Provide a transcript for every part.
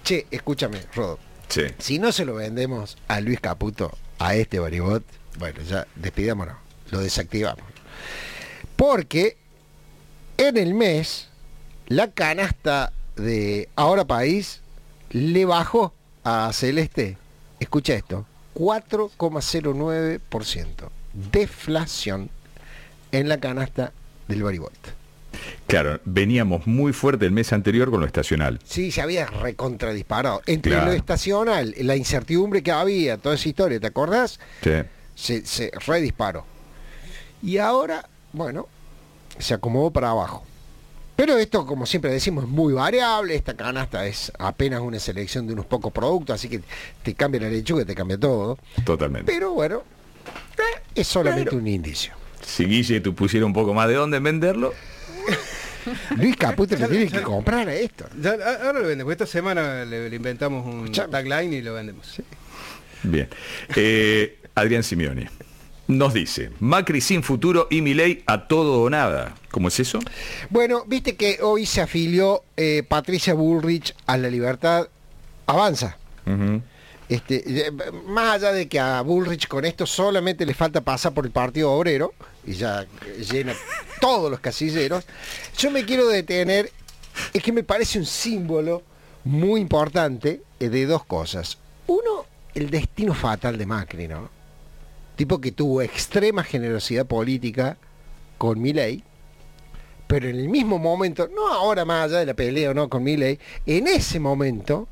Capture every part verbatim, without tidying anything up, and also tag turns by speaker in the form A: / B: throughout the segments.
A: Che, escúchame, Rodo.
B: Sí.
A: Si no se lo vendemos a Luis Caputo, a este Baribot, bueno, ya despidámonos, lo desactivamos. Porque en el mes, la canasta de Ahora País le bajó a Celeste, escucha esto, cuatro coma cero nueve por ciento. Deflación en la canasta del Baribot.
B: Claro, veníamos muy fuerte el mes anterior con lo estacional.
A: Sí, se había recontradisparado. Entre
B: Claro.
A: lo estacional, la incertidumbre que había, toda esa historia, ¿te acordás?
B: Sí.
A: Se, se redisparó. Y ahora, bueno, se acomodó para abajo. Pero esto, como siempre decimos, es muy variable. Esta canasta es apenas una selección de unos pocos productos, así que te cambia la lechuga, te cambia todo.
B: Totalmente.
A: Pero bueno, eh, es solamente
B: Pero-
A: un indicio.
B: Si Guille tú pusiera un poco más de dónde en venderlo.
A: Luis Caputo le tiene que comprar a esto.
C: Ya, a- ahora lo vendemos. Esta semana le, le inventamos un
A: Escuchame.
C: tagline y lo vendemos.
B: Bien. Eh, Adrián Simeone nos dice, Macri sin futuro y Milei a todo o nada. ¿Cómo es eso?
A: Bueno, viste que hoy se afilió eh, Patricia Bullrich a La Libertad Avanza.
B: Uh-huh.
A: Este, eh, más allá de que a Bullrich con esto solamente le falta pasar por el Partido Obrero y ya llena todos los casilleros, yo me quiero detener, es que me parece un símbolo muy importante eh, de dos cosas. Uno, el destino fatal de Macri, ¿no? Tipo que tuvo extrema generosidad política con Milei, pero en el mismo momento, no ahora más allá de la pelea o no con Milei, en ese momento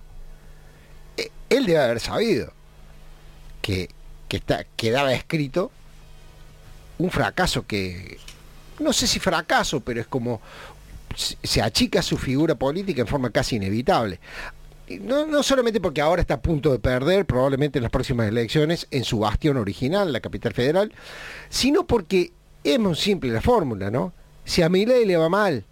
A: él debe haber sabido que, que está, quedaba escrito un fracaso que, no sé si fracaso, pero es como se, se achica su figura política en forma casi inevitable. No, no solamente porque ahora está a punto de perder, probablemente en las próximas elecciones, en su bastión original, la capital federal, sino porque es muy simple la fórmula, ¿no? Si a Milei le va mal,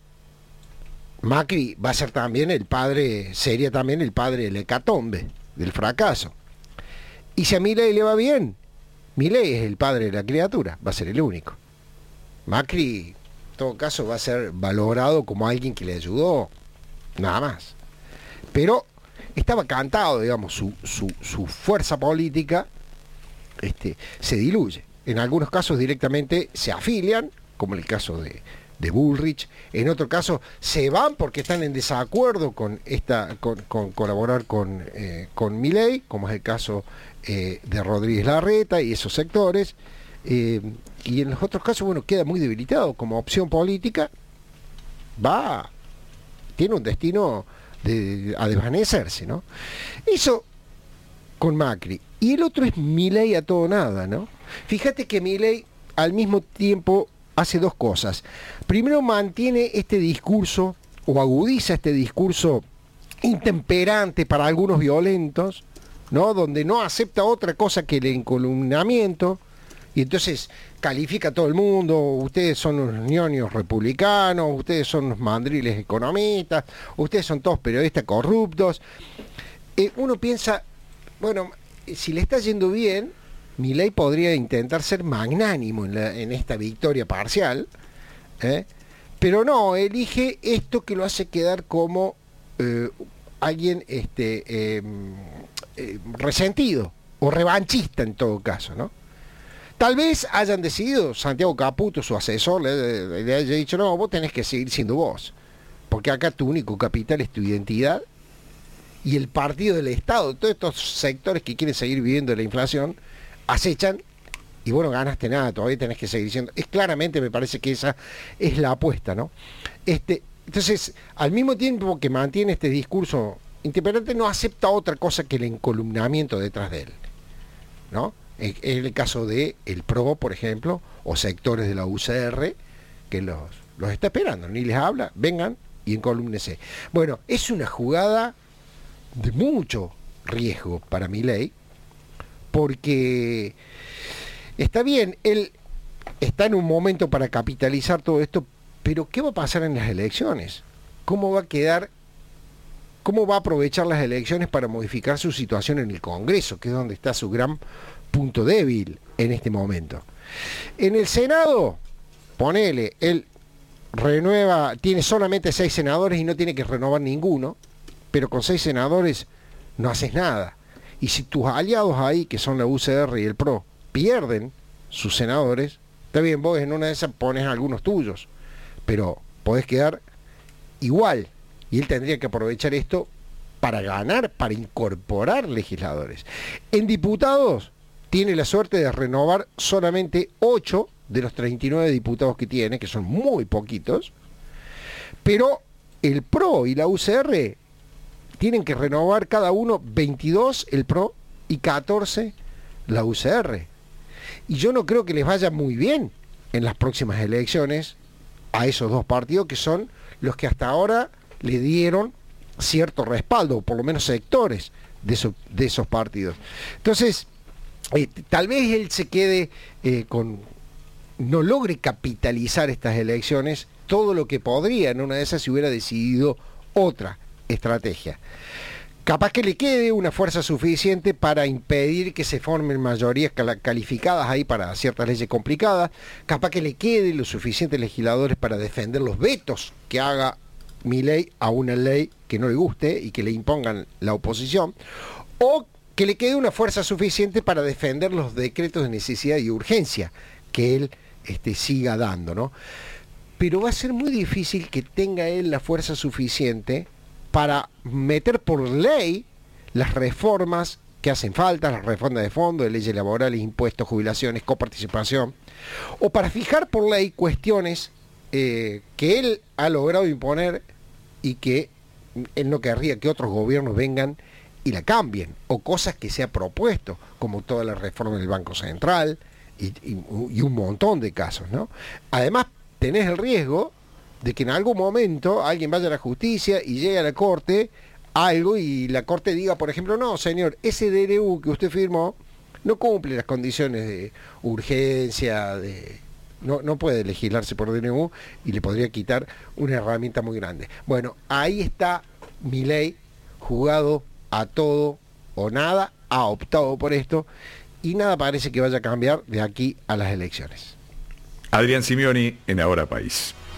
A: Macri va a ser también el padre, sería también el padre del hecatombe, del fracaso. Y si a Milei le va bien, Milei es el padre de la criatura, va a ser el único. Macri, en todo caso, va a ser valorado como alguien que le ayudó, nada más. Pero estaba cantado, digamos, su, su, su fuerza política este, se diluye. En algunos casos directamente se afilian, como en el caso de, de Bullrich, en otro caso se van porque están en desacuerdo con esta con, con colaborar con, eh, con Milei, como es el caso eh, de Rodríguez Larreta y esos sectores, eh, y en los otros casos, bueno, queda muy debilitado como opción política, va, tiene un destino de, a desvanecerse, ¿no? Eso con Macri. Y el otro es Milei a todo nada, ¿no? Fíjate que Milei al mismo tiempo hace dos cosas. Primero, mantiene este discurso, o agudiza este discurso intemperante para algunos violentos, ¿no? Donde no acepta otra cosa que el encolumnamiento, y entonces califica a todo el mundo: ustedes son unos ñoños republicanos, ustedes son unos mandriles economistas, ustedes son todos periodistas corruptos. Eh, uno piensa, bueno, si le está yendo bien, Milei podría intentar ser magnánimo en, la, en esta victoria parcial, ¿eh? Pero no, elige esto que lo hace quedar como eh, alguien este, eh, eh, resentido o revanchista en todo caso, ¿no? Tal vez hayan decidido, Santiago Caputo, su asesor, le, le haya dicho: no, vos tenés que seguir siendo vos, porque acá tu único capital es tu identidad, y el partido del Estado, todos estos sectores que quieren seguir viviendo la inflación, acechan, y vos no ganaste nada, todavía tenés que seguir siendo. Es claramente, me parece que esa es la apuesta, ¿no? Este, entonces, al mismo tiempo que mantiene este discurso intemperante, no acepta otra cosa que el encolumnamiento detrás de él, ¿no? Es el caso de el P R O, por ejemplo, o sectores de la U C R, que los, los está esperando, ni les habla, vengan y encolúmnense. Bueno, es una jugada de mucho riesgo para Milei, porque está bien, él está en un momento para capitalizar todo esto, pero ¿qué va a pasar en las elecciones? ¿Cómo va a quedar? ¿Cómo va a aprovechar las elecciones para modificar su situación en el Congreso, que es donde está su gran punto débil en este momento? En el Senado, ponele, él renueva, tiene solamente seis senadores y no tiene que renovar ninguno, pero con seis senadores no haces nada. Y si tus aliados ahí, que son la U C R y el P R O, pierden sus senadores, está bien, vos en una de esas pones algunos tuyos, pero podés quedar igual. Y él tendría que aprovechar esto para ganar, para incorporar legisladores. En diputados, tiene la suerte de renovar solamente ocho de los treinta y nueve diputados que tiene, que son muy poquitos, pero el P R O y la U C R tienen que renovar cada uno veintidós el P R O y catorce la U C R. Y yo no creo que les vaya muy bien en las próximas elecciones a esos dos partidos, que son los que hasta ahora le dieron cierto respaldo, o por lo menos sectores de, eso, de esos partidos. Entonces, eh, tal vez él se quede eh, con... no logre capitalizar estas elecciones todo lo que podría en una de esas si hubiera decidido otra estrategia. Capaz que le quede una fuerza suficiente para impedir que se formen mayorías calificadas ahí para ciertas leyes complicadas, capaz que le quede los suficientes legisladores para defender los vetos que haga Milei a una ley que no le guste y que le impongan la oposición, o que le quede una fuerza suficiente para defender los decretos de necesidad y urgencia que él este, siga dando, ¿no? Pero va a ser muy difícil que tenga él la fuerza suficiente para meter por ley las reformas que hacen falta, las reformas de fondo, de leyes laborales, impuestos, jubilaciones, coparticipación, o para fijar por ley cuestiones eh, que él ha logrado imponer y que él no querría que otros gobiernos vengan y la cambien, o cosas que se ha propuesto, como toda la reforma del Banco Central y, y, y un montón de casos, ¿no? Además, tenés el riesgo de que en algún momento alguien vaya a la justicia y llegue a la corte algo y la corte diga, por ejemplo, no, señor, ese D N U que usted firmó no cumple las condiciones de urgencia, de no, no puede legislarse por D N U, y le podría quitar una herramienta muy grande. Bueno, ahí está Milei, jugado a todo o nada, ha optado por esto y nada parece que vaya a cambiar de aquí a las elecciones.
B: Adrián Simioni en Ahora País.